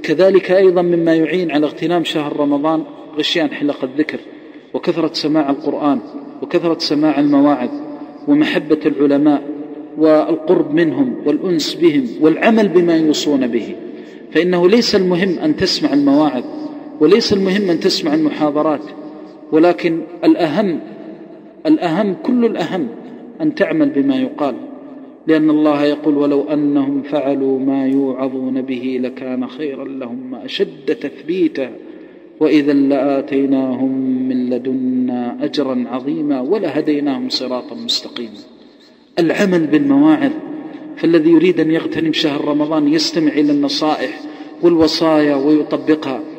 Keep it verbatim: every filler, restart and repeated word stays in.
كذلك أيضا مما يعين على اغتنام شهر رمضان غشيان حلق الذكر، وكثرة سماع القرآن، وكثرة سماع المواعظ، ومحبة العلماء والقرب منهم والأنس بهم والعمل بما يوصون به. فإنه ليس المهم أن تسمع المواعظ، وليس المهم أن تسمع المحاضرات، ولكن الأهم الأهم كل الأهم أن تعمل بما يقال، لأن الله يقول: ولو أنهم فعلوا ما يوعظون به لكان خيرا لهم وأشد تثبيتا وإذا لآتيناهم من لدنا أجرا عظيما ولهديناهم صراطا مستقيما. العمل بالمواعظ، فالذي يريد أن يغتنم شهر رمضان يستمع إلى النصائح والوصايا ويطبقها،